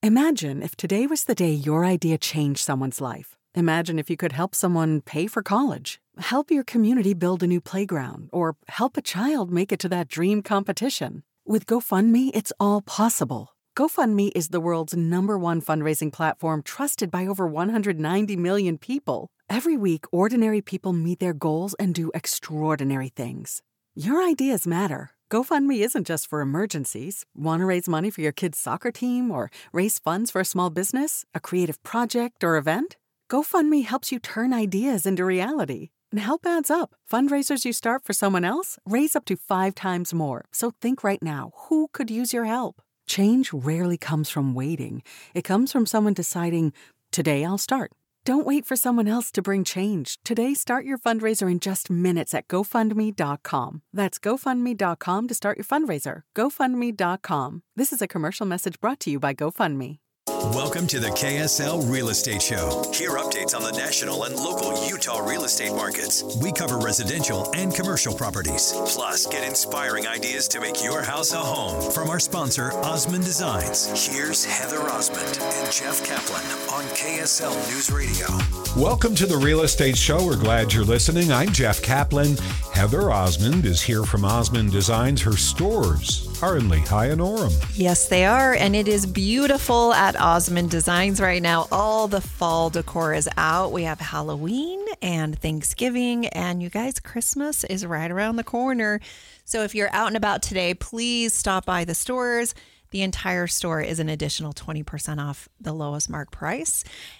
Imagine if today was the day your idea changed someone's life. Imagine if you could help someone pay for college, help your community build a new playground, or help a child make it to that dream competition. With GoFundMe, it's all possible. GoFundMe is the world's #1 fundraising platform trusted by over 190 million people. Every week, ordinary people meet their goals and do extraordinary things. Your ideas matter. GoFundMe isn't just for emergencies. Want to raise money for your kid's soccer team or raise funds for a small business, a creative project, or event? GoFundMe helps you turn ideas into reality. And help adds up. Fundraisers you start for someone else raise up to 5 times more. So think right now, who could use your help? Change rarely comes from waiting. It comes from someone deciding, today I'll start. Don't wait for someone else to bring change. Today, start your fundraiser in just minutes at GoFundMe.com. That's GoFundMe.com to start your fundraiser. GoFundMe.com. This is a commercial message brought to you by GoFundMe. Welcome to the KSL Real Estate Show. Hear updates on the national and local Utah real estate markets. We cover residential and commercial properties. Plus, get inspiring ideas to make your house a home from our sponsor, Osmond Designs. Here's Heather Osmond and Jeff Kaplan on KSL News Radio. Welcome to the Real Estate Show. We're glad you're listening. I'm Jeff Kaplan. Heather Osmond is here from Osmond Designs. Her stores are in Lehigh and Orem. Yes, they are. And it is beautiful at Osmond Designs right now. All the fall decor is out. We have Halloween and Thanksgiving. And you guys, Christmas is right around the corner. So if you're out and about today, please stop by the stores. The entire store is an additional 20% off the lowest mark price.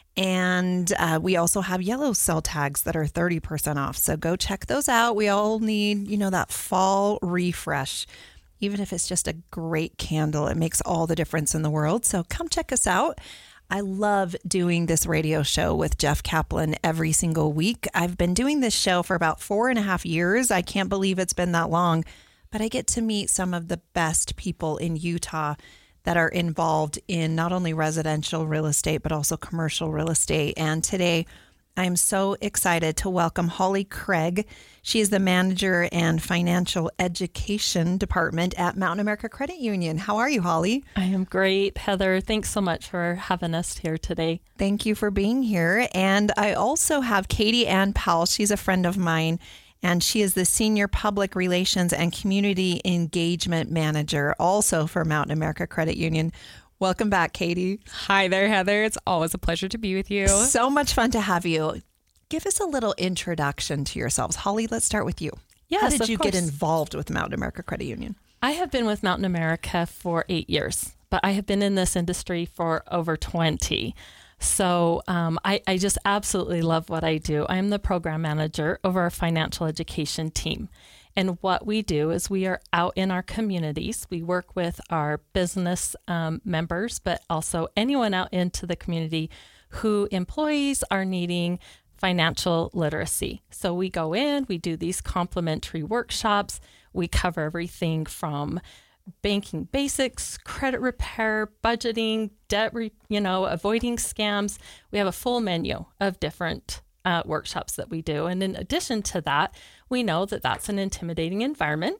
And we also have yellow cell tags that are 30% off. So go check those out. We all need, that fall refresh. Even if it's just a great candle, it makes all the difference in the world. So come check us out. I love doing this radio show with Jeff Kaplan every single week. I've been doing this show for about 4.5 years. I can't believe it's been that long, but I get to meet some of the best people in Utah that are involved in not only residential real estate, but also commercial real estate. And today, I'm so excited to welcome Holly Craig. She is the manager and financial education department at Mountain America Credit Union. How are you, Holly? I am great, Heather. Thanks so much for having us here today. Thank you for being here. And I also have Katie Ann Powell. She's a friend of mine, and she is the Senior Public Relations and Community Engagement Manager, also for Mountain America Credit Union. Welcome back, Katie. Hi there, Heather. It's always a pleasure to be with you. So much fun to have you. Give us a little introduction to yourselves. Holly, let's start with you. Yes, How did you of course. get involved with Mountain America Credit Union? I have been with Mountain America for 8 years, but I have been in this industry for over 20. So I just absolutely love what I do. I'm the program manager over our financial education team. And what we do is we are out in our communities. We work with our business members, but also anyone out into the community who employees are needing financial literacy. So we go in, we do these complimentary workshops. We cover everything from banking basics, credit repair, budgeting, debt, avoiding scams. We have a full menu of different workshops that we do. And in addition to that, we know that that's an intimidating environment.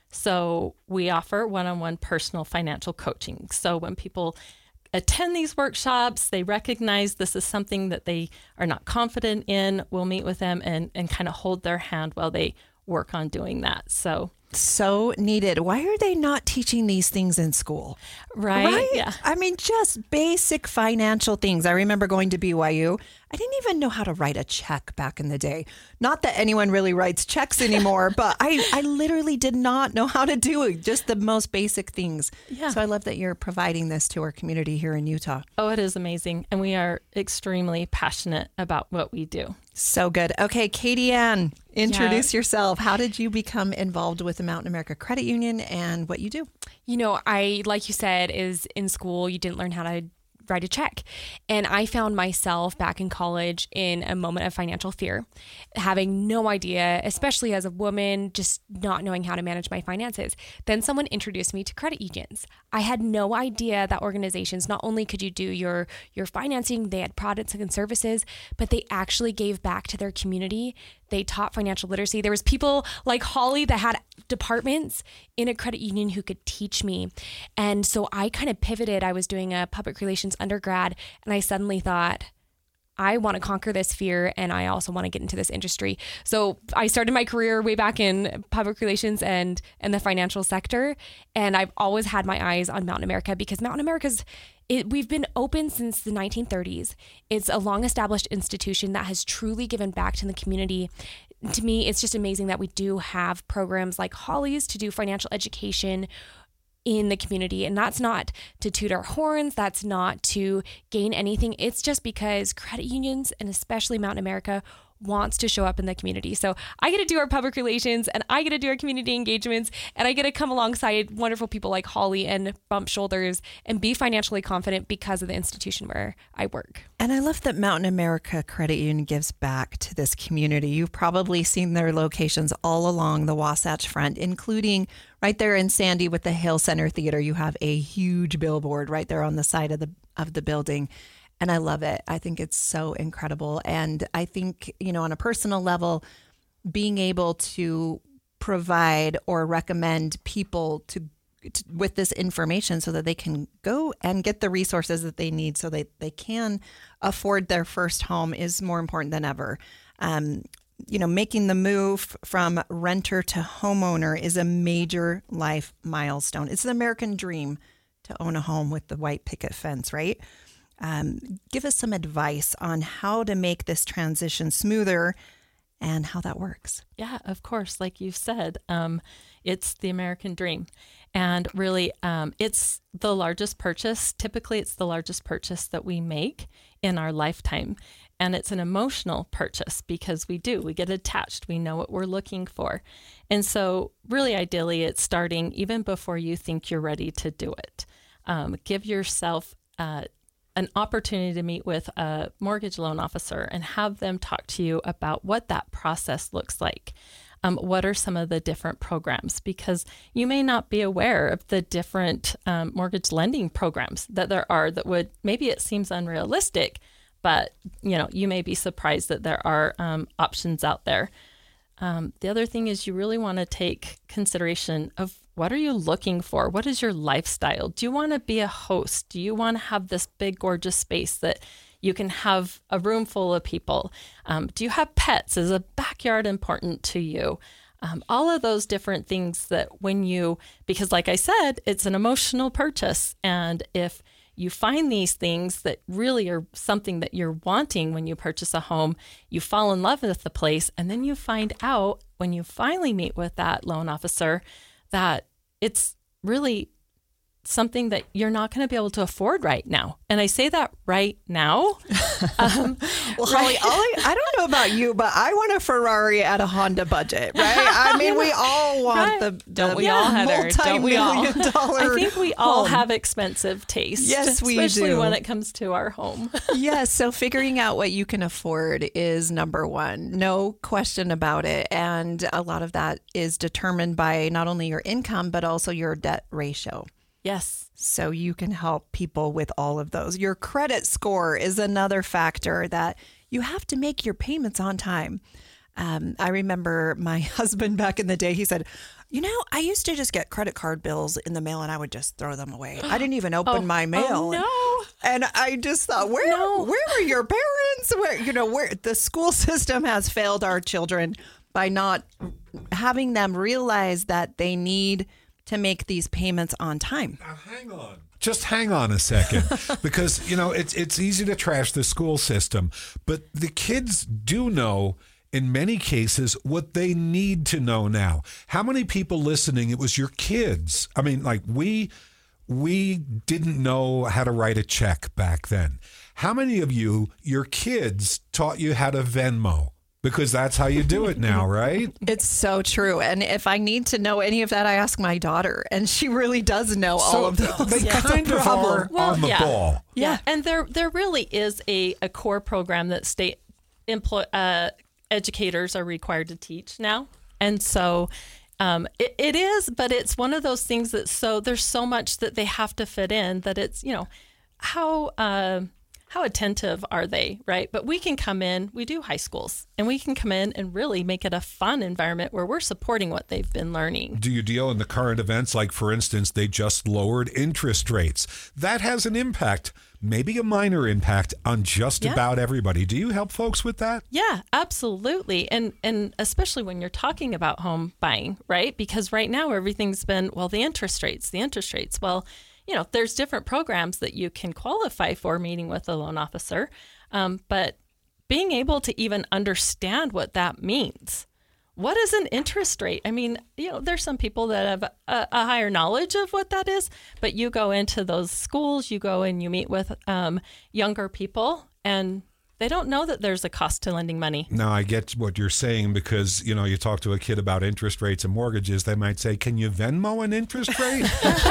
So we offer one-on-one personal financial coaching. So when people attend these workshops, they recognize this is something that they are not confident in. We'll meet with them and kind of hold their hand while they work on doing that. So needed. Why are they not teaching these things in school? Right? Yeah. I mean, just basic financial things. I remember going to BYU. I didn't even know how to write a check back in the day. Not that anyone really writes checks anymore, but I literally did not know how to do it. Just the most basic things. Yeah. So I love that you're providing this to our community here in Utah. Oh, it is amazing. And we are extremely passionate about what we do. So good. Okay, Katie Ann, introduce yourself. How did you become involved with the Mountain America Credit Union and what you do? Like you said, is in school, you didn't learn how to write a check. And I found myself back in college in a moment of financial fear, having no idea, especially as a woman, just not knowing how to manage my finances. Then someone introduced me to credit unions. I had no idea that organizations, not only could you do your financing, they had products and services, but they actually gave back to their community. They taught financial literacy. There was people like Holly that had departments in a credit union who could teach me. And so I kind of pivoted. I was doing a public relations undergrad, and I suddenly thought, I want to conquer this fear, and I also want to get into this industry. So I started my career way back in public relations and the financial sector. And I've always had my eyes on Mountain America, because Mountain America's we've been open since the 1930s. It's a long-established institution that has truly given back to the community. To me, it's just amazing that we do have programs like Holly's to do financial education in the community. And that's not to toot our horns. That's not to gain anything. It's just because credit unions, and especially Mountain America, wants to show up in the community. So I get to do our public relations, and I get to do our community engagements, and I get to come alongside wonderful people like Holly and bump shoulders and be financially confident because of the institution where I work. And I love that Mountain America Credit Union gives back to this community. You've probably seen their locations all along the Wasatch Front, including right there in Sandy with the Hale Center Theater. You have a huge billboard right there on the side of the building. And I love it. I think it's so incredible. And I think, on a personal level, being able to provide or recommend people to with this information so that they can go and get the resources that they need so that they can afford their first home is more important than ever. Making the move from renter to homeowner is a major life milestone. It's the American dream to own a home with the white picket fence, right? Give us some advice on how to make this transition smoother and how that works. Yeah, of course. Like you said, it's the American dream. And really, it's the largest purchase. Typically, it's the largest purchase that we make in our lifetime. And it's an emotional purchase because we get attached. We know what we're looking for. And so really, ideally, it's starting even before you think you're ready to do it. Give yourself an opportunity to meet with a mortgage loan officer and have them talk to you about what that process looks like. What are some of the different programs? Because you may not be aware of the different mortgage lending programs that there are that would, maybe it seems unrealistic, but you may be surprised that there are options out there. The other thing is you really want to take consideration of what are you looking for? What is your lifestyle? Do you want to be a host? Do you want to have this big, gorgeous space that you can have a room full of people? Do you have pets? Is a backyard important to you? All of those different things that because like I said, it's an emotional purchase. And if you find these things that really are something that you're wanting when you purchase a home, you fall in love with the place, and then you find out when you finally meet with that loan officer that it's really something that you're not going to be able to afford right now. And I say that right now. Well, Holly, I don't know about you, but I want a Ferrari at a Honda budget, right? I mean, we all want the Don't we all, Heather? Don't we all? I think we all have expensive taste. Yes, we do. Especially when it comes to our home. Yes, so figuring out what you can afford is number one. No question about it. And a lot of that is determined by not only your income, but also your debt ratio. Yes. So you can help people with all of those. Your credit score is another factor that you have to make your payments on time. I remember my husband back in the day, he said, I used to just get credit card bills in the mail and I would just throw them away. I didn't even open my mail. Oh, no. And I just thought, where were your parents? Where the school system has failed our children by not having them realize that they need to make these payments on time. Now, hang on. Just hang on a second, because, it's easy to trash the school system, but the kids do know in many cases what they need to know now. How many people listening, it was your kids? I mean, like we didn't know how to write a check back then. How many of your kids taught you how to Venmo? Because that's how you do it now, right? It's so true. And if I need to know any of that, I ask my daughter, and she really does know all of those. They kind of are on the ball. Yeah. And there really is a core program that state educators are required to teach now. And so it is, but it's one of those things that there's so much that they have to fit in that it's, how how attentive are they, right? But we can come in, we do high schools, and we can come in and really make it a fun environment where we're supporting what they've been learning. Do you deal in the current events? Like, for instance, they just lowered interest rates. That has an impact, maybe a minor impact on just about everybody. Do you help folks with that? Yeah, absolutely. And especially when you're talking about home buying, right? Because right now everything's been, well, the interest rates. Well, there's different programs that you can qualify for meeting with a loan officer. But being able to even understand what that means. What is an interest rate? I mean, there's some people that have a higher knowledge of what that is, but you go into those schools, you go and you meet with younger people, and they don't know that there's a cost to lending money. Now, I get what you're saying because, you talk to a kid about interest rates and mortgages, they might say, can you Venmo an interest rate?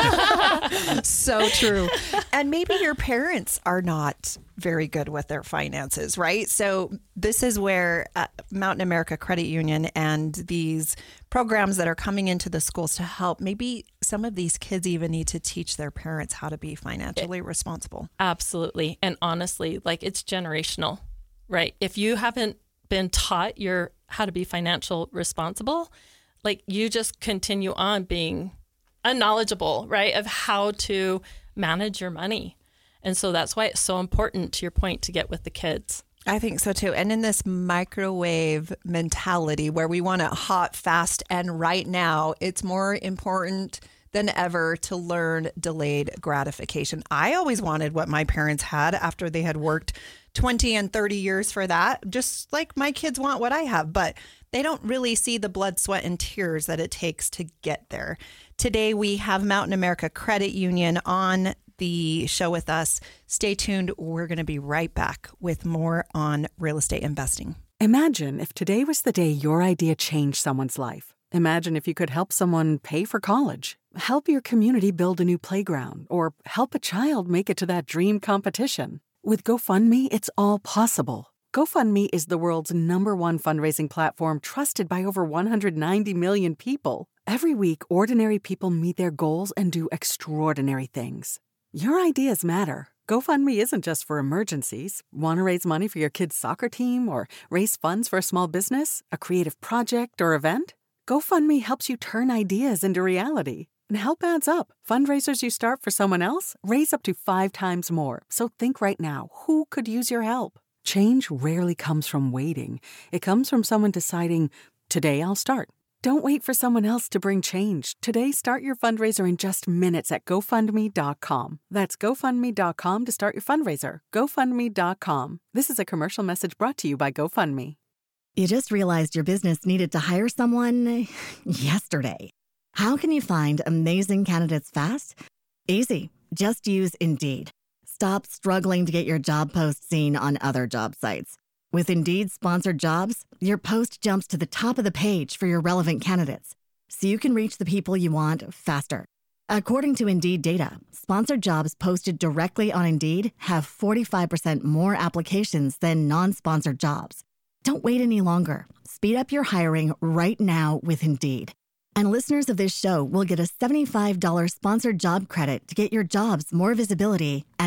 So true. And maybe your parents are not very good with their finances, right? So this is where Mountain America Credit Union and these programs that are coming into the schools to help, maybe some of these kids even need to teach their parents how to be financially responsible. Absolutely. And honestly, it's generational, right? If you haven't been taught how to be financial responsible, you just continue on being unknowledgeable, right, of how to manage your money. And so that's why it's so important, to your point, to get with the kids. I think so too. And in this microwave mentality where we want it hot, fast, and right now, it's more important than ever to learn delayed gratification. I always wanted what my parents had after they had worked 20 and 30 years for that, just like my kids want what I have, but they don't really see the blood, sweat, and tears that it takes to get there. Today, we have Mountain America Credit Union on the show with us. Stay tuned. We're going to be right back with more on real estate investing. Imagine if today was the day your idea changed someone's life. Imagine if you could help someone pay for college, help your community build a new playground, or help a child make it to that dream competition. With GoFundMe, it's all possible. GoFundMe is the world's #1 fundraising platform trusted by over 190 million people. Every week, ordinary people meet their goals and do extraordinary things. Your ideas matter. GoFundMe isn't just for emergencies. Want to raise money for your kid's soccer team or raise funds for a small business, a creative project, or event? GoFundMe helps you turn ideas into reality. And help adds up. Fundraisers you start for someone else raise up to 5 times more. So think right now, who could use your help? Change rarely comes from waiting. It comes from someone deciding, today I'll start. Don't wait for someone else to bring change. Today, start your fundraiser in just minutes at GoFundMe.com. That's GoFundMe.com to start your fundraiser. GoFundMe.com. This is a commercial message brought to you by GoFundMe. You just realized your business needed to hire someone yesterday. How can you find amazing candidates fast? Easy. Just use Indeed. Stop struggling to get your job post seen on other job sites. With Indeed sponsored jobs, your post jumps to the top of the page for your relevant candidates, so you can reach the people you want faster. According to Indeed data, sponsored jobs posted directly on Indeed have 45% more applications than non-sponsored jobs. Don't wait any longer. Speed up your hiring right now with Indeed. And listeners of this show will get a $75 sponsored job credit to get your jobs more visibility at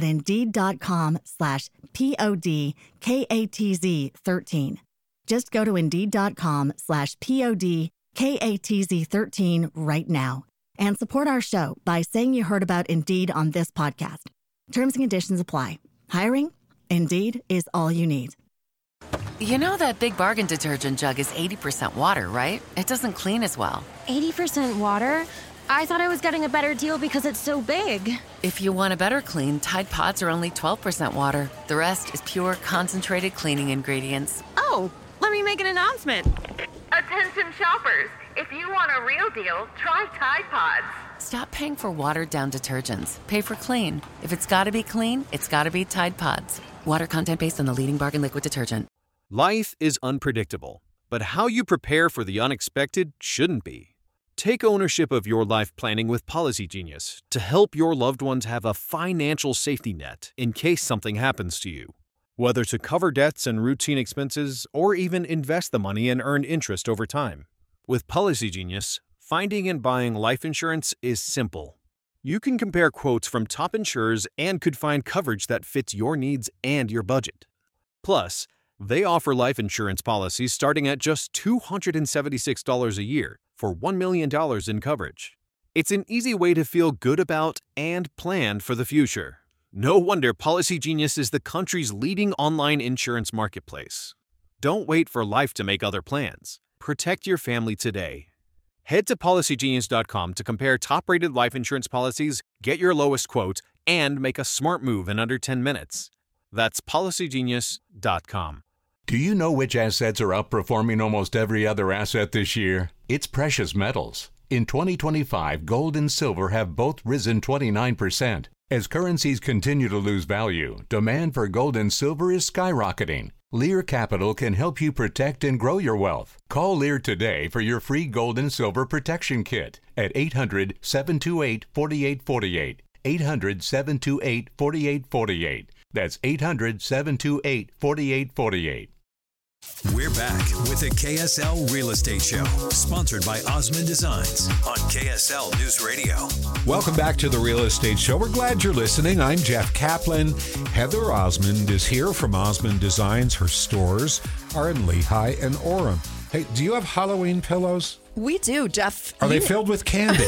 Indeed.com/PODKATZ13. Just go to Indeed.com/PODKATZ13 right now and support our show by saying you heard about Indeed on this podcast. Terms and conditions apply. Hiring? Indeed is all you need. You know that Big Bargain detergent jug is 80% water, right? It doesn't clean as well. 80% water? I thought I was getting a better deal because it's so big. If you want a better clean, Tide Pods are only 12% water. The rest is pure, concentrated cleaning ingredients. Oh, let me make an announcement. Attention shoppers, if you want a real deal, try Tide Pods. Stop paying for watered-down detergents. Pay for clean. If it's gotta be clean, it's gotta be Tide Pods. Water content based on the leading bargain liquid detergent. Life is unpredictable, but how you prepare for the unexpected shouldn't be. Take ownership of your life planning with Policy Genius to help your loved ones have a financial safety net in case something happens to you. Whether to cover debts and routine expenses or even invest the money and earn interest over time. With Policy Genius, finding and buying life insurance is simple. You can compare quotes from top insurers and could find coverage that fits your needs and your budget. Plus, they offer life insurance policies starting at just $276 a year for $1 million in coverage. It's an easy way to feel good about and plan for the future. No wonder Policy Genius is the country's leading online insurance marketplace. Don't wait for life to make other plans. Protect your family today. Head to PolicyGenius.com to compare top-rated life insurance policies, get your lowest quote, and make a smart move in under 10 minutes. That's PolicyGenius.com. Do you know which assets are outperforming almost every other asset this year? It's precious metals. In 2025, gold and silver have both risen 29%. As currencies continue to lose value, demand for gold and silver is skyrocketing. Lear Capital can help you protect and grow your wealth. Call Lear today for your free gold and silver protection kit at 800-728-4848. 800-728-4848. That's 800-728-4848. We're back with the KSL Real Estate Show, sponsored by Osmond Designs on KSL News Radio. Welcome back to the Real Estate Show. We're glad you're listening. I'm Jeff Kaplan. Heather Osmond is here from Osmond Designs. Her stores are in Lehigh and Orem. Hey, do you have Halloween pillows? We do, Jeff. Are they filled with candy?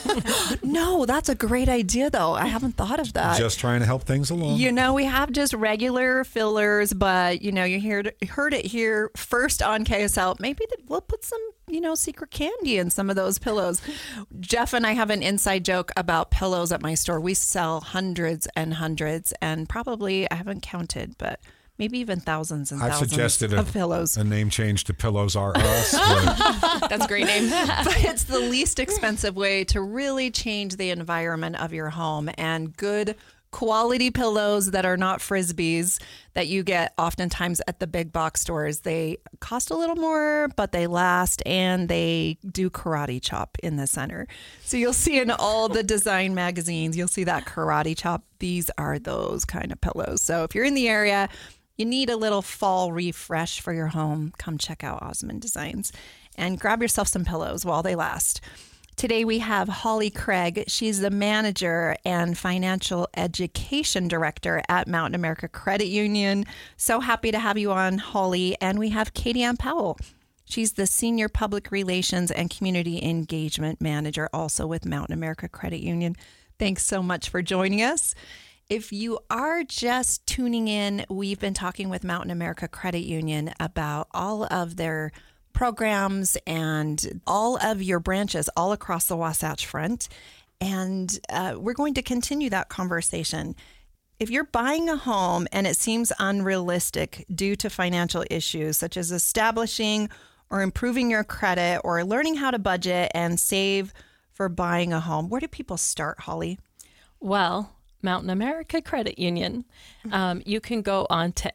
No, that's a great idea, though. I haven't thought of that. Just trying to help things along. You know, we have just regular fillers, but, you know, you heard it here first on KSL. Maybe we'll put some, secret candy in some of those pillows. Jeff and I have an inside joke about pillows at my store. We sell hundreds and hundreds, and probably, I haven't counted, but maybe even thousands and thousands suggested of pillows. A name change to Pillows R Us. That's a great name. But it's the least expensive way to really change the environment of your home. And good quality pillows that are not Frisbees that you get oftentimes at the big box stores. They cost a little more, but they last, and they do karate chop in the center. So you'll see in all the design magazines, you'll see that karate chop. These are those kind of pillows. So if you're in the area, you need a little fall refresh for your home, come check out Osmond Designs and grab yourself some pillows while they last. Today we have Holly Craig. She's the manager and financial education director at Mountain America Credit Union. So happy to have you on, Holly. And we have Katie Ann Powell. She's the senior public relations and community engagement manager, also with Mountain America Credit Union. Thanks so much for joining us. If you are just tuning in, we've been talking with Mountain America Credit Union about all of their programs and all of your branches all across the Wasatch Front. And we're going to continue that conversation. If you're buying a home and it seems unrealistic due to financial issues, such as establishing or improving your credit or learning how to budget and save for buying a home, where do people start, Holly? Well, Mountain America Credit Union. You can go on to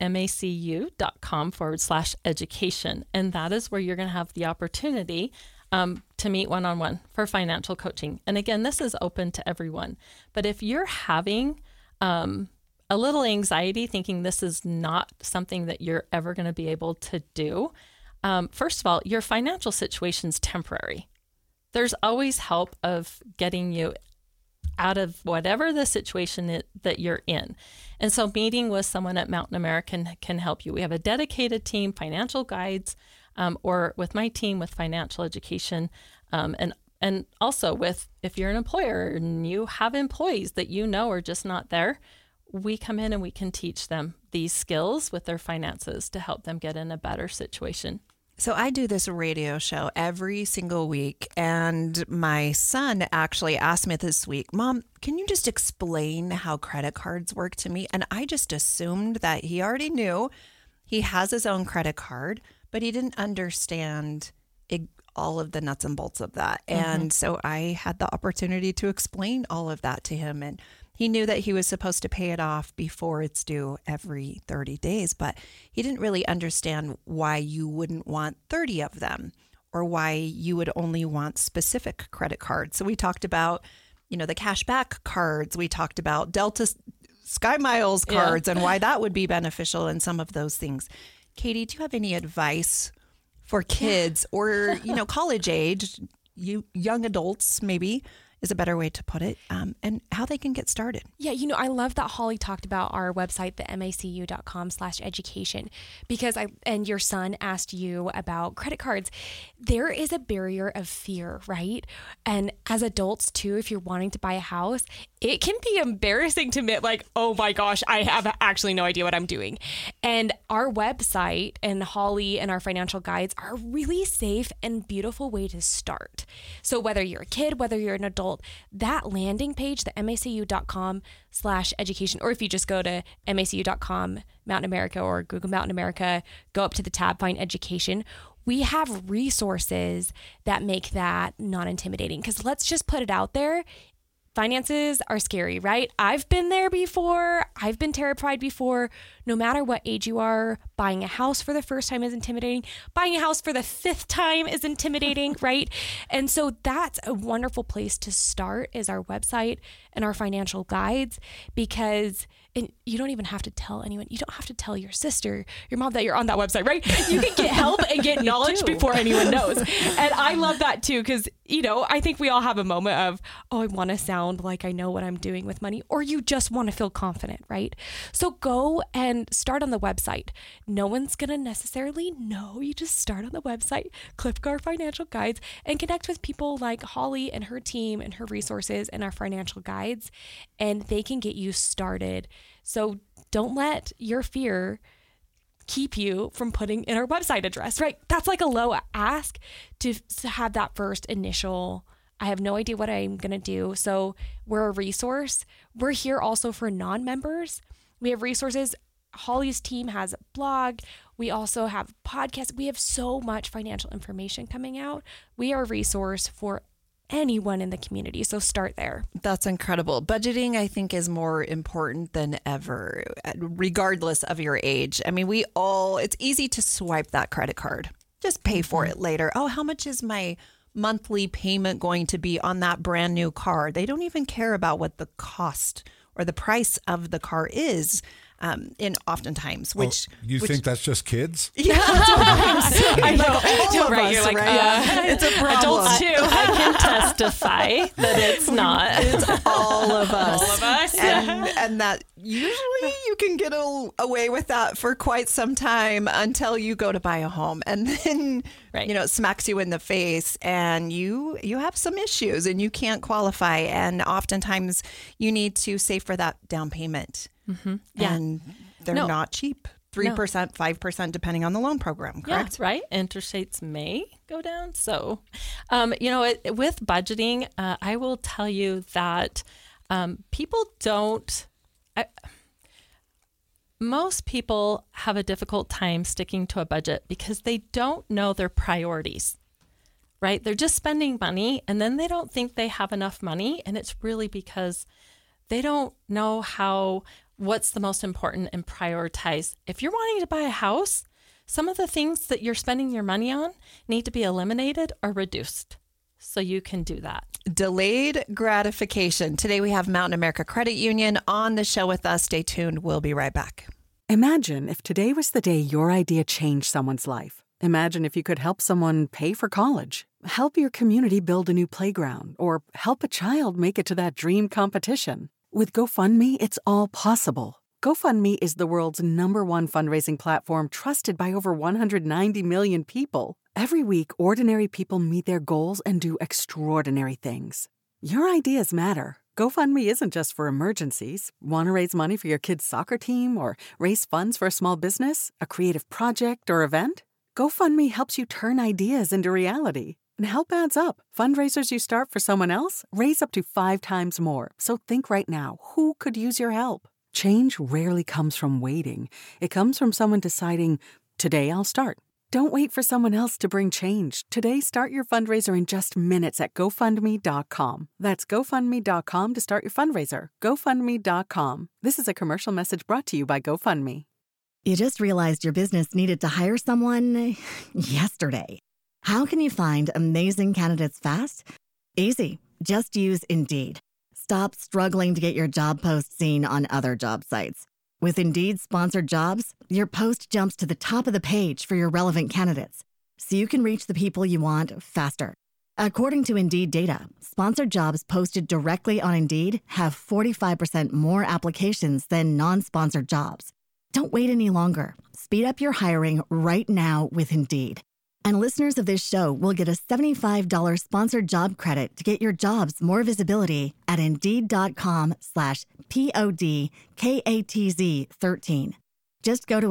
macu.com/education, and that is where you're going to have the opportunity to meet one-on-one for financial coaching. And again, this is open to everyone. But if you're having a little anxiety, thinking this is not something that you're ever going to be able to do, first of all, your financial situation's temporary. There's always help of getting you out of whatever the situation that you're in. And so meeting with someone at Mountain American can help you. We have a dedicated team, financial guides, or with my team with financial education, and also with, if you're an employer and you have employees that you know are just not there, we come in and we can teach them these skills with their finances to help them get in a better situation. So I do this radio show every single week, and my son actually asked me this week, Mom, can you just explain how credit cards work to me? And I just assumed that he already knew. He has his own credit card, but he didn't understand all of the nuts and bolts of that. Mm-hmm. And so I had the opportunity to explain all of that to him, and he knew that he was supposed to pay it off before it's due every 30 days, but he didn't really understand why you wouldn't want 30 of them or why you would only want specific credit cards. So we talked about, the cashback cards. We talked about Delta Sky Miles cards and why that would be beneficial and some of those things. Katie, do you have any advice for kids or, college age, young adults maybe, is a better way to put it, and how they can get started. Yeah, I love that Holly talked about our website, the macu.com/education, because and your son asked you about credit cards. There is a barrier of fear, right? And as adults too, if you're wanting to buy a house, it can be embarrassing to admit like, oh my gosh, I have actually no idea what I'm doing. And our website and Holly and our financial guides are a really safe and beautiful way to start. So whether you're a kid, whether you're an adult, that landing page, the macu.com/education, or if you just go to macu.com, Mountain America, or Google Mountain America, go up to the tab, find education. We have resources that make that non-intimidating, because let's just put it out there. Finances are scary, right? I've been there before. I've been terrified before. No matter what age you are, buying a house for the first time is intimidating. Buying a house for the 5th time is intimidating, right? And so that's a wonderful place to start, is our website and our financial guides, because you don't even have to tell anyone. You don't have to tell your sister, your mom, that you're on that website, right? You can get help and get knowledge before anyone knows. And I love that too, because, I think we all have a moment of, oh, I want to sound like I know what I'm doing with money, or you just want to feel confident, right? So go and start on the website. No one's going to necessarily know. You just start on the website, click our financial guides, and connect with people like Holly and her team and her resources and our financial guides, and they can get you started. So don't let your fear keep you from putting in our website address, right? That's like a low ask to have that first initial, I have no idea what I'm going to do. So we're a resource. We're here also for non-members. We have resources. Holly's team has a blog. We also have podcasts. We have so much financial information coming out. We are a resource for anyone in the community. So start there. That's incredible. Budgeting, I think, is more important than ever, regardless of your age. I mean, it's easy to swipe that credit card. Just pay for it later. Oh, how much is my monthly payment going to be on that brand new car? They don't even care about what the cost or the price of the car is. Oftentimes, which you think that's just kids? Yeah, that's what I'm saying. I know. All of us, You're like, right? It's a problem. Adults too. I can testify that it's not. It's all of us. All of us. And that usually you can get away with that for quite some time until you go to buy a home, and then it smacks you in the face, and you have some issues, and you can't qualify, and oftentimes you need to save for that down payment. Mm-hmm. Yeah. And they're not cheap. 3%, 5%, depending on the loan program, correct? Yeah, right. Interest rates may go down. So, with budgeting, I will tell you that most people have a difficult time sticking to a budget because they don't know their priorities, right? They're just spending money, and then they don't think they have enough money. And it's really because they don't know what's the most important and prioritize. If you're wanting to buy a house, some of the things that you're spending your money on need to be eliminated or reduced so you can do that. Delayed gratification. Today we have Mountain America Credit Union on the show with us. Stay tuned. We'll be right back. Imagine if today was the day your idea changed someone's life. Imagine if you could help someone pay for college, help your community build a new playground, or help a child make it to that dream competition. With GoFundMe, it's all possible. GoFundMe is the world's #1 fundraising platform trusted by over 190 million people. Every week, ordinary people meet their goals and do extraordinary things. Your ideas matter. GoFundMe isn't just for emergencies. Want to raise money for your kid's soccer team or raise funds for a small business, a creative project, or event? GoFundMe helps you turn ideas into reality. And help adds up. Fundraisers you start for someone else raise up to 5 times more. So think right now, who could use your help? Change rarely comes from waiting. It comes from someone deciding, today I'll start. Don't wait for someone else to bring change. Today, start your fundraiser in just minutes at GoFundMe.com. That's GoFundMe.com to start your fundraiser. GoFundMe.com. This is a commercial message brought to you by GoFundMe. You just realized your business needed to hire someone yesterday. How can you find amazing candidates fast? Easy. Just use Indeed. Stop struggling to get your job post seen on other job sites. With Indeed sponsored jobs, your post jumps to the top of the page for your relevant candidates, so you can reach the people you want faster. According to Indeed data, sponsored jobs posted directly on Indeed have 45% more applications than non-sponsored jobs. Don't wait any longer. Speed up your hiring right now with Indeed. And listeners of this show will get a $75 sponsored job credit to get your jobs more visibility at Indeed.com/PODKATZ13. Just go to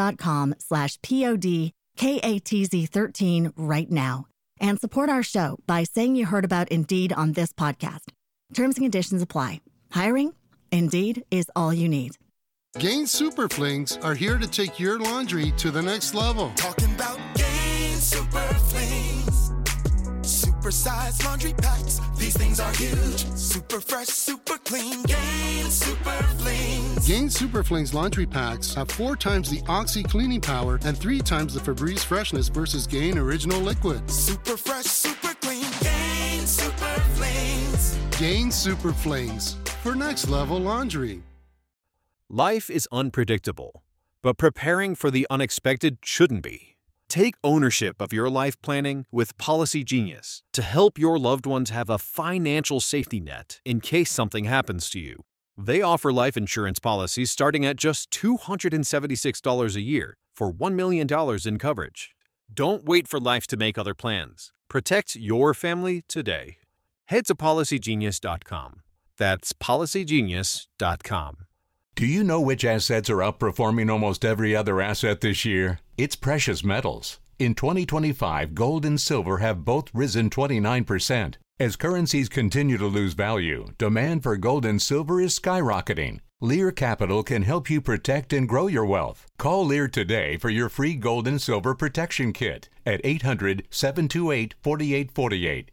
Indeed.com/PODKATZ13 right now and support our show by saying you heard about Indeed on this podcast. Terms and conditions apply. Hiring? Indeed is all you need. Gain Super Flings are here to take your laundry to the next level. Talking about Gain Super Flings. Super-sized laundry packs. These things are huge. Super fresh, super clean. Gain Super Flings. Gain Super Flings laundry packs have 4 times the Oxy cleaning power and 3 times the Febreze freshness versus Gain Original Liquid. Super fresh, super clean. Gain Super Flings. Gain Super Flings for next level laundry. Life is unpredictable, but preparing for the unexpected shouldn't be. Take ownership of your life planning with Policy Genius to help your loved ones have a financial safety net in case something happens to you. They offer life insurance policies starting at just $276 a year for $1 million in coverage. Don't wait for life to make other plans. Protect your family today. Head to PolicyGenius.com. That's PolicyGenius.com. Do you know which assets are outperforming almost every other asset this year? It's precious metals. In 2025, gold and silver have both risen 29%. As currencies continue to lose value, demand for gold and silver is skyrocketing. Lear Capital can help you protect and grow your wealth. Call Lear today for your free gold and silver protection kit at 800-728-4848.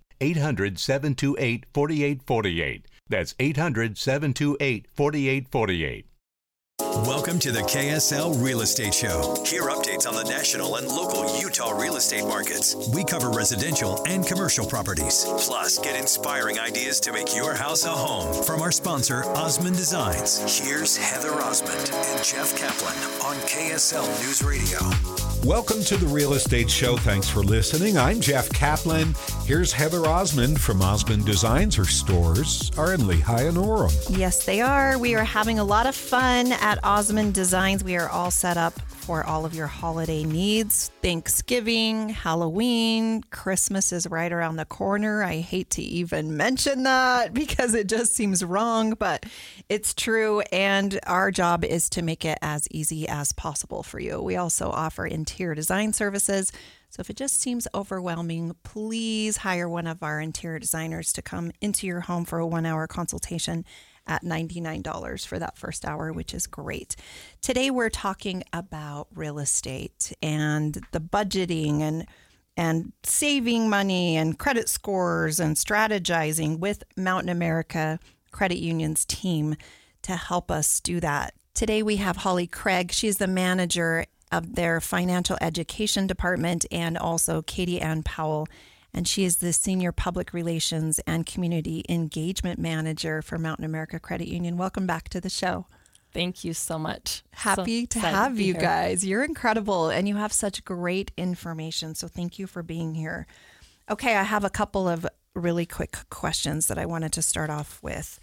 800-728-4848. That's 800-728-4848. Welcome to the KSL Real Estate Show. Hear updates on the national and local Utah real estate markets. We cover residential and commercial properties. Plus, get inspiring ideas to make your house a home from our sponsor, Osmond Designs. Here's Heather Osmond and Jeff Kaplan on KSL News Radio. Welcome to the Real Estate Show. Thanks for listening. I'm Jeff Kaplan. Here's Heather Osmond from Osmond Designs. Her stores are in Lehigh and Orem. Yes, they are. We are having a lot of fun at Osmond Designs. We are all set up for all of your holiday needs. Thanksgiving, Halloween, Christmas is right around the corner. I hate to even mention that because it just seems wrong, but it's true. And our job is to make it as easy as possible for you. We also offer interior design services. So if it just seems overwhelming, please hire one of our interior designers to come into your home for a 1-hour consultation at $99 for that first hour, which is great. Today, we're talking about real estate and the budgeting and saving money and credit scores and strategizing with Mountain America Credit Union's team to help us do that. Today, we have Holly Craig. She's the manager of their financial education department, and also Katie Ann Powell, and she is the Senior Public Relations and Community Engagement Manager for Mountain America Credit Union. Welcome back to the show. Thank you so much. Happy to have you guys. You're incredible, and you have such great information, so thank you for being here. Okay, I have a couple of really quick questions that I wanted to start off with.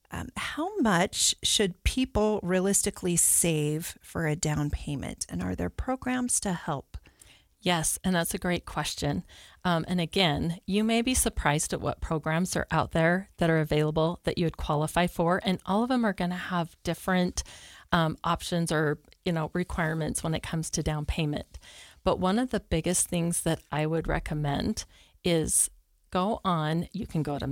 How much should people realistically save for a down payment, and are there programs to help? Yes, and that's a great question. And again, you may be surprised at what programs are out there that are available that you would qualify for, and all of them are going to have different options or requirements when it comes to down payment. But one of the biggest things that I would recommend is you can go to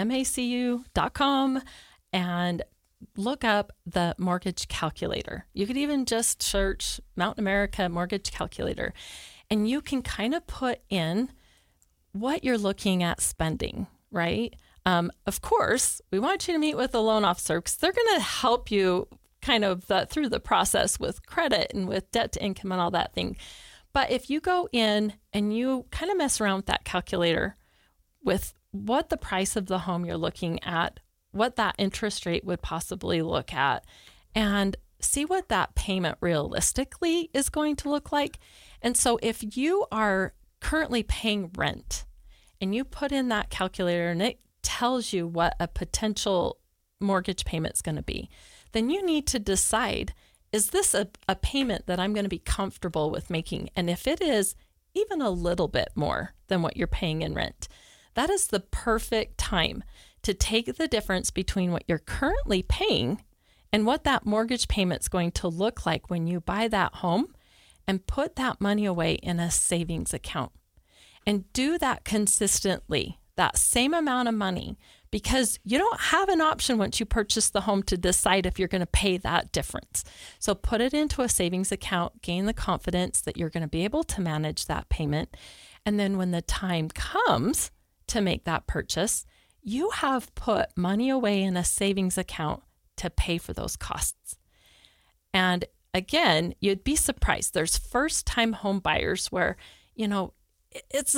macu.com and look up the mortgage calculator. You could even just search Mountain America mortgage calculator, and you can kind of put in what you're looking at spending, right? Of course, we want you to meet with a loan officer because they're going to help you kind of through the process with credit and with debt to income and all that thing. But if you go in and you kind of mess around with that calculator with what the price of the home you're looking at, what that interest rate would possibly look at, and see what that payment realistically is going to look like. And so if you are currently paying rent and you put in that calculator and it tells you what a potential mortgage payment is going to be, then you need to decide, is this a payment that I'm going to be comfortable with making? And if it is even a little bit more than what you're paying in rent, that is the perfect time to take the difference between what you're currently paying and what that mortgage payment's going to look like when you buy that home, and put that money away in a savings account. And do that consistently, that same amount of money, because you don't have an option once you purchase the home to decide if you're going to pay that difference. So put it into a savings account, gain the confidence that you're going to be able to manage that payment. And then when the time comes to make that purchase, you have put money away in a savings account to pay for those costs. And again, you'd be surprised. There's first-time home buyers where, it's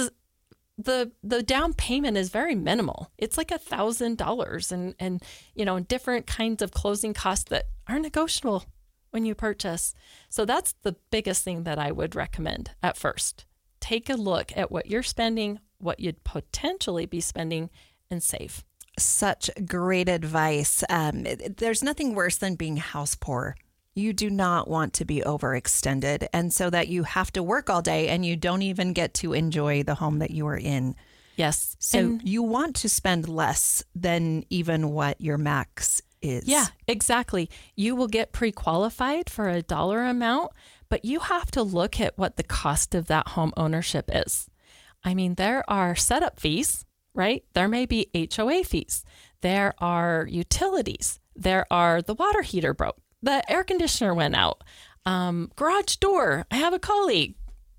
the down payment is very minimal. It's like $1,000 and different kinds of closing costs that are negotiable when you purchase. So that's the biggest thing that I would recommend at first. Take a look at what you're spending, what you'd potentially be spending, and save. Such great advice. There's nothing worse than being house poor. You do not want to be overextended, and so that you have to work all day and you don't even get to enjoy the home that you are in. Yes. So you want to spend less than even what your max is. Yeah, exactly. You will get pre-qualified for a dollar amount, but you have to look at what the cost of that home ownership is. I mean, there are setup fees, right? There may be HOA fees. There are utilities. There are the water heater broke. The air conditioner went out. Garage door. I have a colleague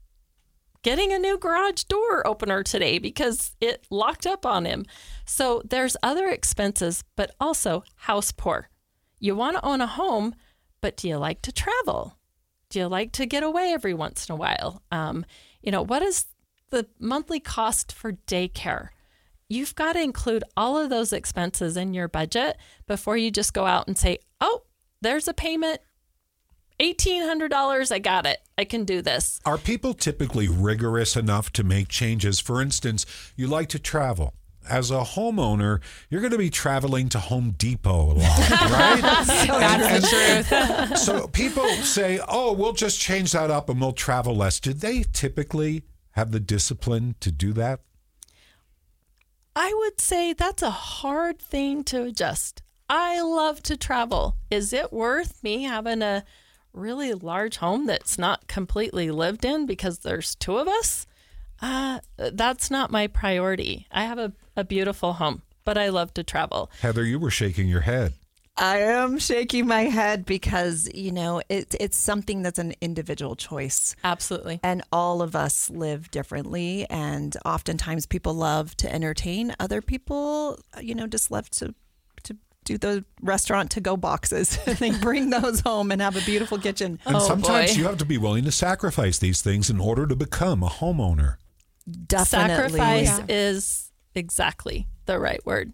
getting a new garage door opener today because it locked up on him. So there's other expenses, but also house poor. You want to own a home, but do you like to travel? Do you like to get away every once in a while? What is the monthly cost for daycare? You've got to include all of those expenses in your budget before you just go out and say, oh, there's a payment, $1,800. I got it. I can do this. Are people typically rigorous enough to make changes? For instance, you like to travel. As a homeowner, you're going to be traveling to Home Depot a lot, right? That's the truth. So people say, oh, we'll just change that up and we'll travel less. Do they typically have the discipline to do that? I would say that's a hard thing to adjust. I love to travel. Is it worth me having a really large home that's not completely lived in because there's two of us? That's not my priority. I have a beautiful home, but I love to travel. Heather, you were shaking your head. I am shaking my head because, it's something that's an individual choice. Absolutely. And all of us live differently. And oftentimes people love to entertain. Other people, just love to do the restaurant to go boxes. They bring those home and have a beautiful kitchen. And sometimes you have to be willing to sacrifice these things in order to become a homeowner. Definitely. Sacrifice is exactly the right word.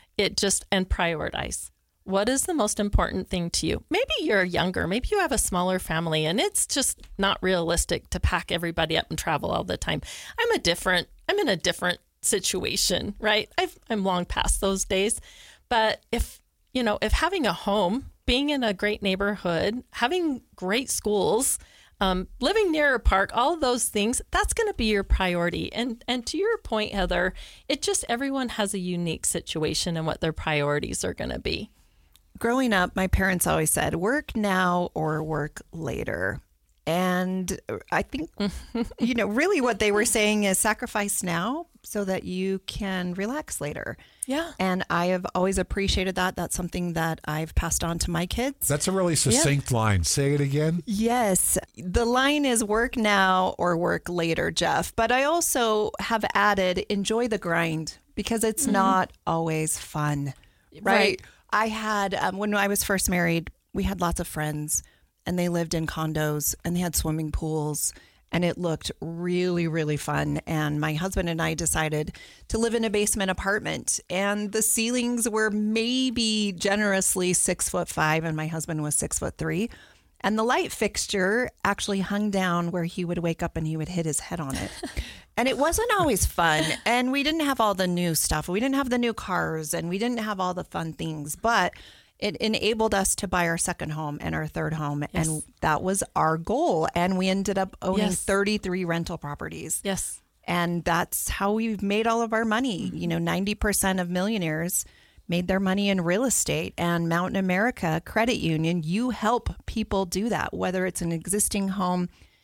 And prioritize. What is the most important thing to you? Maybe you're younger. Maybe you have a smaller family and it's just not realistic to pack everybody up and travel all the time. I'm in a different situation, right? I'm long past those days. But if having a home, being in a great neighborhood, having great schools, living near a park, all of those things, that's going to be your priority. And to your point, Heather, everyone has a unique situation and what their priorities are going to be. Growing up, my parents always said, work now or work later. And I think, really what they were saying is sacrifice now so that you can relax later. Yeah. And I have always appreciated that. That's something that I've passed on to my kids. That's a really succinct line. Say it again. Yes. The line is work now or work later, Jeff. But I also have added enjoy the grind because it's not always fun. Right. I had, when I was first married, we had lots of friends. And they lived in condos and they had swimming pools and it looked really, really fun. And my husband and I decided to live in a basement apartment and the ceilings were maybe generously 6'5" and my husband was 6'3". And the light fixture actually hung down where he would wake up and he would hit his head on it. And it wasn't always fun. And we didn't have all the new stuff. We didn't have the new cars and we didn't have all the fun things. But it enabled us to buy our second home and our third home. Yes. And that was our goal. And we ended up owning 33 rental properties. Yes. And that's how we've made all of our money. 90% of millionaires made their money in real estate. And Mountain America Credit Union, you help people do that, whether it's an existing home,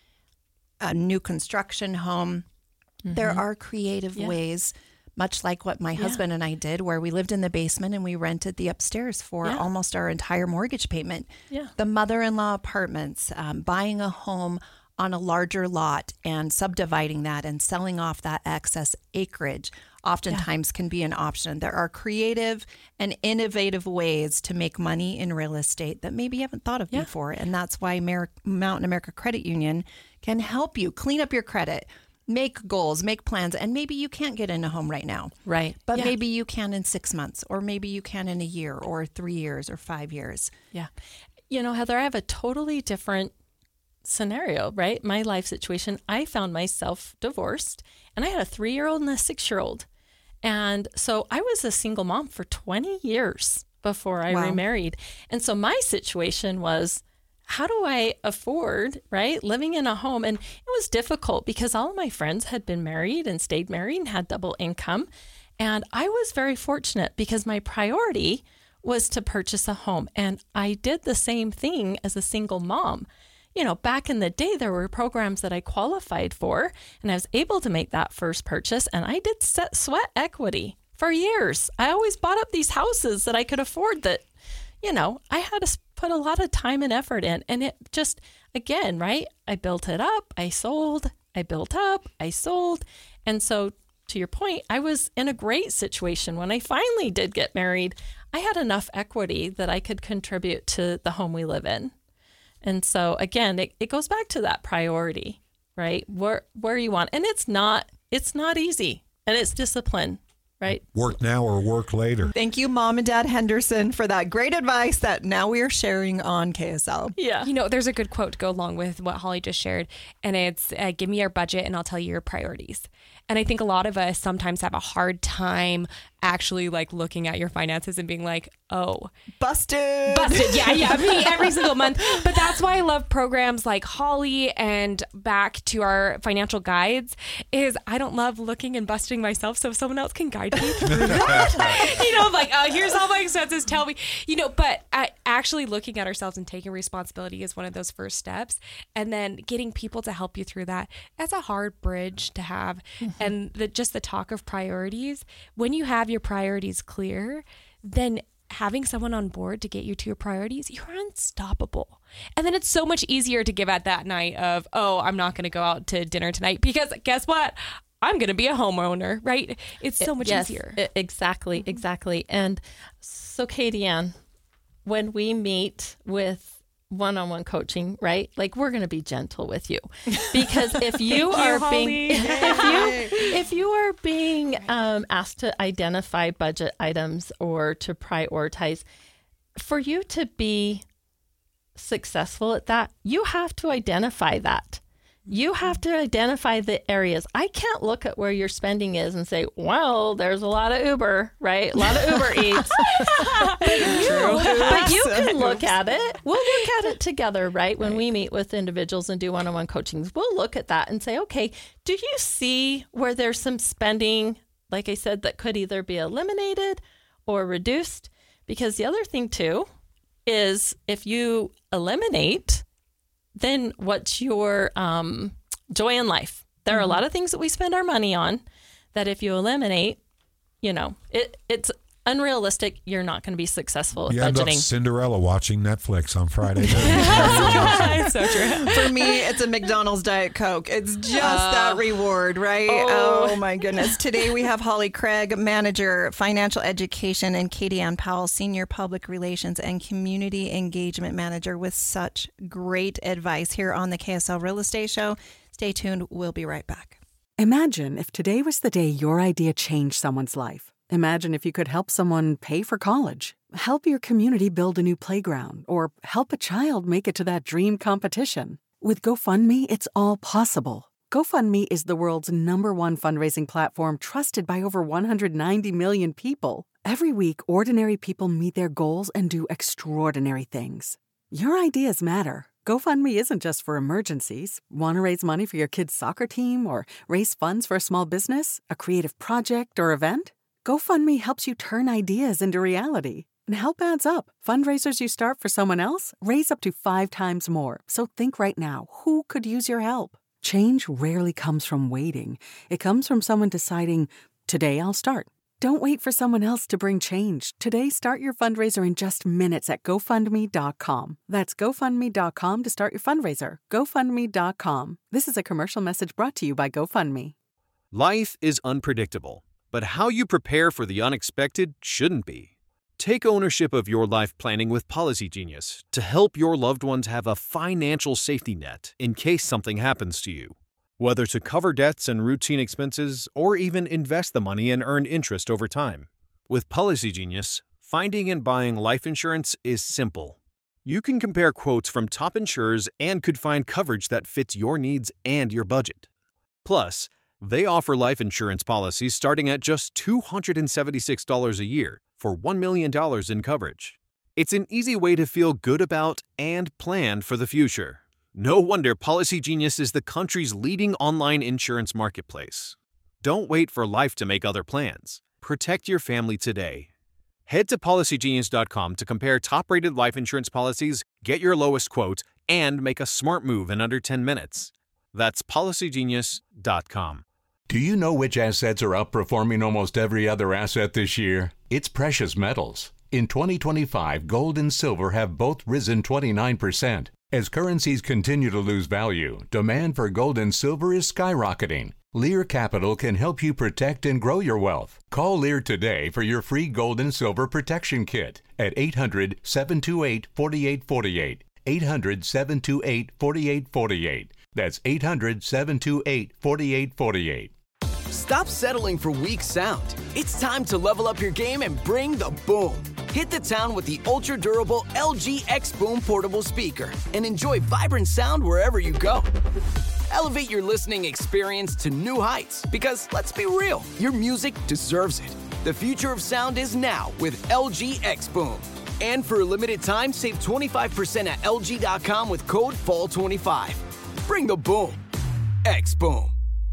a new construction home. There are creative ways, much like what my husband and I did, where we lived in the basement and we rented the upstairs for almost our entire mortgage payment. Yeah. The mother-in-law apartments, buying a home on a larger lot and subdividing that and selling off that excess acreage oftentimes can be an option. There are creative and innovative ways to make money in real estate that maybe you haven't thought of before. And that's why Mountain America Credit Union can help you clean up your credit, make goals, make plans, and maybe you can't get in a home right now. Right. But maybe you can in 6 months, or maybe you can in a year, or 3 years, or 5 years. Yeah. Heather, I have a totally different scenario, right? My life situation, I found myself divorced, and I had a 3-year-old and a 6-year-old. And so I was a single mom for 20 years before I remarried. And so my situation was, how do I afford, right, living in a home? And it was difficult because all of my friends had been married and stayed married and had double income. And I was very fortunate because my priority was to purchase a home. And I did the same thing as a single mom. Back in the day, there were programs that I qualified for, and I was able to make that first purchase. And I did sweat equity for years. I always bought up these houses that I could afford that, I had to put a lot of time and effort in. And it just, again, right? I built it up, I sold, I built up, I sold. And so to your point, I was in a great situation when I finally did get married. I had enough equity that I could contribute to the home we live in. And so again, it goes back to that priority, right? Where you want. And it's not easy, and it's discipline. Right. Work now or work later. Thank you, Mom and Dad Henderson, for that great advice that now we are sharing on KSL. Yeah. There's a good quote to go along with what Holly just shared, and it's, give me your budget and I'll tell you your priorities. And I think a lot of us sometimes have a hard time actually looking at your finances and being like, oh, busted. Yeah. Me every single month. But that's why I love programs like Holly and back to our financial guides is I don't love looking and busting myself. So if someone else can guide me through that, I'm like, oh, here's all my expenses. Tell me, but actually looking at ourselves and taking responsibility is one of those first steps. And then getting people to help you through that. That's a hard bridge to have. Mm-hmm. And just the talk of priorities, when you have your priorities clear, then having someone on board to get you to your priorities, you're unstoppable. And then it's so much easier to give at that night of, oh, I'm not going to go out to dinner tonight because guess what? I'm going to be a homeowner, right? It's so much easier. Exactly. And so Katie Ann, when we meet with one-on-one coaching, right? We're going to be gentle with you because if you are being asked to identify budget items or to prioritize, for you to be successful at that, you have to identify that. You have to identify the areas. I can't look at where your spending is and say, well, there's a lot of Uber, right? A lot of Uber Eats. But you can look at it. We'll look at it together, right? When we meet with individuals and do one-on-one coachings, we'll look at that and say, okay, do you see where there's some spending, like I said, that could either be eliminated or reduced? Because the other thing too is if you eliminate, then what's your joy in life? There are a lot of things that we spend our money on that if you eliminate, it's unrealistic. You're not going to be successful with you budgeting. End up Cinderella watching Netflix on Friday night. It's so true. For me, it's a McDonald's Diet Coke. It's just that reward, right? Oh my goodness. Today we have Holly Craig, Manager, Financial Education, and Katie Ann Powell, Senior Public Relations and Community Engagement Manager, with such great advice here on the KSL Real Estate Show. Stay tuned. We'll be right back. Imagine if today was the day your idea changed someone's life. Imagine if you could help someone pay for college, help your community build a new playground, or help a child make it to that dream competition. With GoFundMe, it's all possible. GoFundMe is the world's #1 fundraising platform trusted by over 190 million people. Every week, ordinary people meet their goals and do extraordinary things. Your ideas matter. GoFundMe isn't just for emergencies. Want to raise money for your kid's soccer team or raise funds for a small business, a creative project, or event? GoFundMe helps you turn ideas into reality. And help adds up. Fundraisers you start for someone else raise up to 5 times more. So think right now, who could use your help? Change rarely comes from waiting. It comes from someone deciding, today I'll start. Don't wait for someone else to bring change. Today, start your fundraiser in just minutes at GoFundMe.com. That's GoFundMe.com to start your fundraiser. GoFundMe.com. This is a commercial message brought to you by GoFundMe. Life is unpredictable, but how you prepare for the unexpected shouldn't be. Take ownership of your life planning with Policy Genius to help your loved ones have a financial safety net in case something happens to you. Whether to cover debts and routine expenses or even invest the money and earn interest over time. With Policy Genius, finding and buying life insurance is simple. You can compare quotes from top insurers and could find coverage that fits your needs and your budget. Plus, they offer life insurance policies starting at just $276 a year for $1 million in coverage. It's an easy way to feel good about and plan for the future. No wonder Policy Genius is the country's leading online insurance marketplace. Don't wait for life to make other plans. Protect your family today. Head to PolicyGenius.com to compare top-rated life insurance policies, get your lowest quote, and make a smart move in under 10 minutes. That's PolicyGenius.com. Do you know which assets are outperforming almost every other asset this year? It's precious metals. In 2025, gold and silver have both risen 29%. As currencies continue to lose value, demand for gold and silver is skyrocketing. Lear Capital can help you protect and grow your wealth. Call Lear today for your free gold and silver protection kit at 800-728-4848. 800-728-4848. That's 800-728-4848. Stop settling for weak sound. It's time to level up your game and bring the boom. Hit the town with the ultra-durable LG X Boom portable speaker and enjoy vibrant sound wherever you go. Elevate your listening experience to new heights because, let's be real, your music deserves it. The future of sound is now with LG X Boom. And for a limited time, save 25% at LG.com with code FALL25. Bring the boom. X Boom.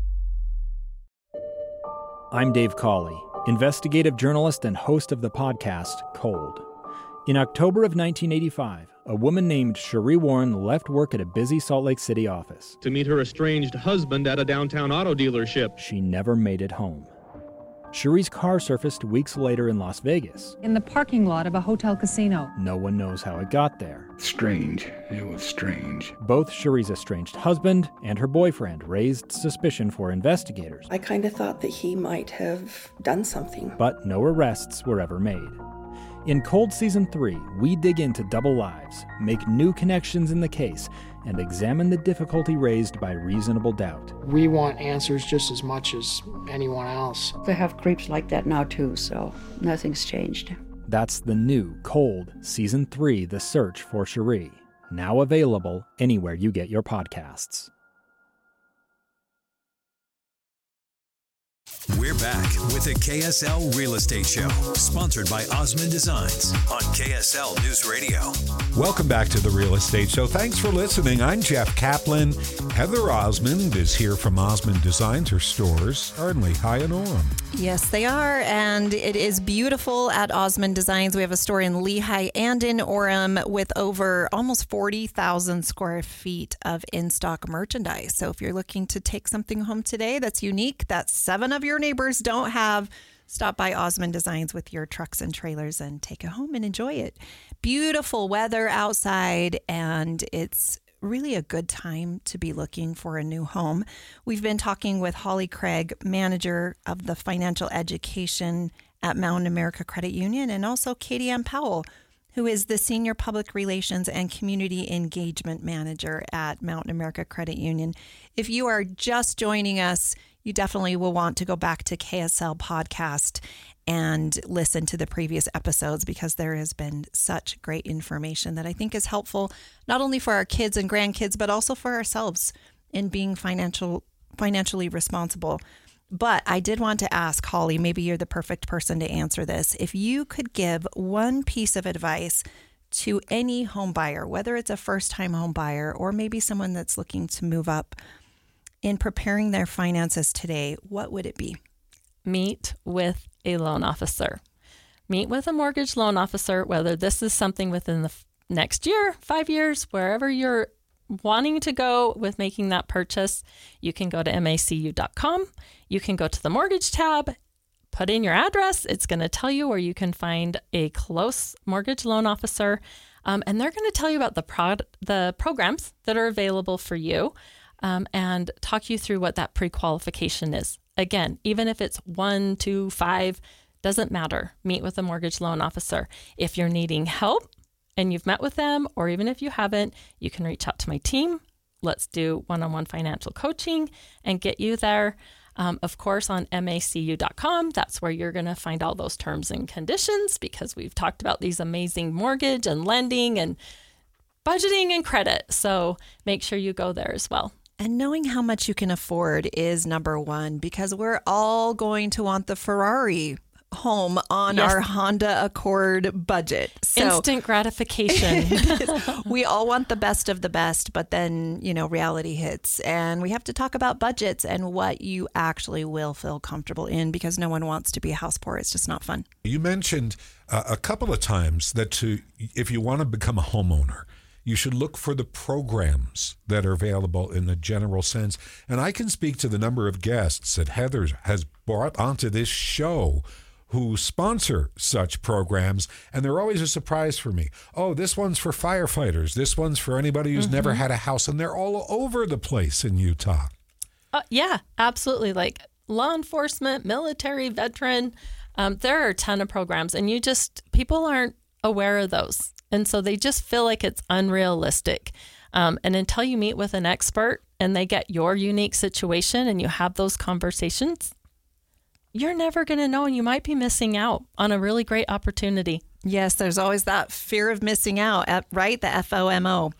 I'm Dave Cawley, investigative journalist and host of the podcast Cold. In October of 1985, a woman named Cherie Warren left work at a busy Salt Lake City office to meet her estranged husband at a downtown auto dealership. She never made it home. Cherie's car surfaced weeks later in Las Vegas. In the parking lot of a hotel casino. No one knows how it got there. Strange. It was strange. Both Cherie's estranged husband and her boyfriend raised suspicion for investigators. I kind of thought that he might have done something. But no arrests were ever made. In Cold Season 3, we dig into double lives, make new connections in the case, and examine the difficulty raised by reasonable doubt. We want answers just as much as anyone else. They have creeps like that now too, so nothing's changed. That's the new Cold Season 3, The Search for Cherie, now available anywhere you get your podcasts. We're back with the KSL Real Estate Show, sponsored by Osmond Designs on KSL News Radio. Welcome back to the Real Estate Show. Thanks for listening. I'm Jeff Kaplan. Heather Osmond is here from Osmond Designs. Her stores are in Lehigh and Orem. Yes, they are, and it is beautiful at Osmond Designs. We have a store in Lehigh and in Orem with over almost 40,000 square feet of in-stock merchandise. So if you're looking to take something home today that's unique, that 7 of your neighbors don't have, stop by Osmond Designs with your trucks and trailers and take it home and enjoy it. Beautiful weather outside, and it's really a good time to be looking for a new home. We've been talking with Holly Craig, manager of the financial education at Mountain America Credit Union, and also Katie Ann Powell, who is the senior public relations and community engagement manager at Mountain America Credit Union. If you are just joining us, you definitely will want to go back to KSL podcast and listen to the previous episodes because there has been such great information that I think is helpful not only for our kids and grandkids, but also for ourselves in being financially financially responsible. But I did want to ask Holly, maybe you're the perfect person to answer this. If you could give one piece of advice to any home buyer, whether it's a first-time home buyer or maybe someone that's looking to move up in preparing their finances today, what would it be? Meet with a loan officer. Meet with a mortgage loan officer, whether this is something within the next year, 5 years, wherever you're wanting to go with making that purchase. You can go to macu.com. You can go to the mortgage tab, put in your address. It's going to tell you where you can find a close mortgage loan officer. And they're going to tell you about the programs that are available for you and talk you through what that pre-qualification is. Again, even if it's 1, 2, 5, doesn't matter. Meet with a mortgage loan officer. If you're needing help and you've met with them, or even if you haven't, you can reach out to my team. Let's do one-on-one financial coaching and get you there. Of course, on macu.com, that's where you're going to find all those terms and conditions, because we've talked about these amazing mortgage and lending and budgeting and credit. So make sure you go there as well. And knowing how much you can afford is number one, because we're all going to want the Ferrari home on our Honda Accord budget. So, instant gratification. We all want the best of the best, but then, reality hits and we have to talk about budgets and what you actually will feel comfortable in, because no one wants to be house poor. It's just not fun. You mentioned a couple of times that if you want to become a homeowner, you should look for the programs that are available in the general sense. And I can speak to the number of guests that Heather has brought onto this show who sponsor such programs, and they're always a surprise for me. Oh, this one's for firefighters. This one's for anybody who's never had a house, and they're all over the place in Utah. Yeah, absolutely. Like law enforcement, military, veteran. There are a ton of programs, and people aren't aware of those. And so they just feel like it's unrealistic. And until you meet with an expert and they get your unique situation and you have those conversations, you're never going to know, and you might be missing out on a really great opportunity. Yes, there's always that fear of missing out, right? The FOMO.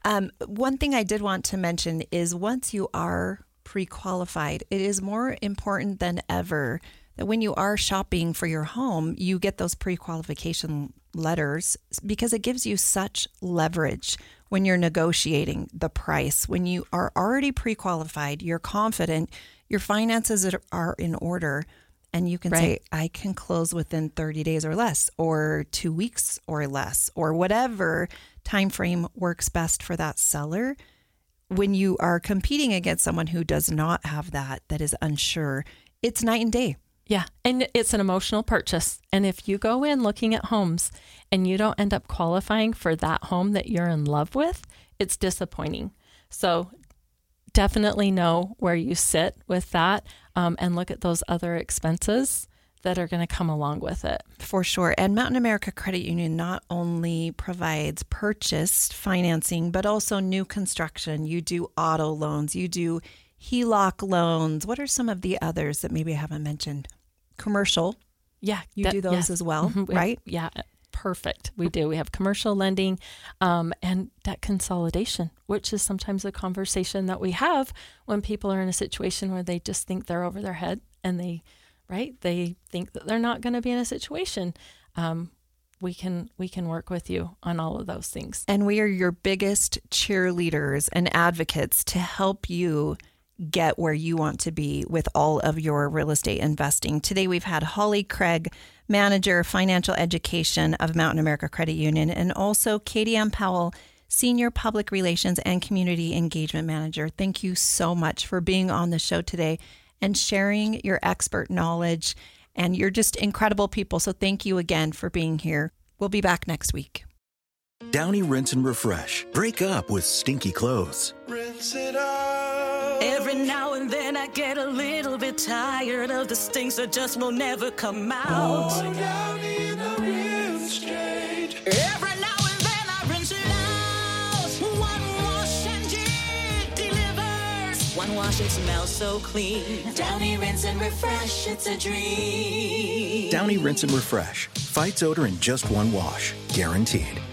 One thing I did want to mention is once you are pre-qualified, it is more important than ever that when you are shopping for your home, you get those pre-qualification letters, because it gives you such leverage when you're negotiating the price. When you are already pre-qualified, you're confident, your finances are in order, and you can say, I can close within 30 days or less, or 2 weeks or less, or whatever time frame works best for that seller. When you are competing against someone who does not have that is unsure, it's night and day. Yeah, and it's an emotional purchase. And if you go in looking at homes and you don't end up qualifying for that home that you're in love with, it's disappointing. So definitely know where you sit with that, and look at those other expenses that are going to come along with it. For sure. And Mountain America Credit Union not only provides purchase financing, but also new construction. You do auto loans, you do HELOC loans. What are some of the others that maybe I haven't mentioned? Commercial. Yeah. You do those as well, right? Yeah. Perfect. We do. We have commercial lending and debt consolidation, which is sometimes a conversation that we have when people are in a situation where they just think they're over their head and they think that they're not going to be in a situation. We can work with you on all of those things. And we are your biggest cheerleaders and advocates to help you get where you want to be with all of your real estate investing. Today, we've had Holly Craig, Manager, Financial Education of Mountain America Credit Union, and also Katie M. Powell, Senior Public Relations and Community Engagement Manager. Thank you so much for being on the show today and sharing your expert knowledge. And you're just incredible people. So thank you again for being here. We'll be back next week. Downy Rinse and Refresh. Break up with stinky clothes. Rinse it out. Every now and then I get a little bit tired of the stinks that just will never come out. Going down in the rinse straight. Every now and then I rinse it out. One wash and it delivers. One wash, it smells so clean. Downy Rinse and Refresh, it's a dream. Downy Rinse and Refresh. Fights odor in just one wash. Guaranteed.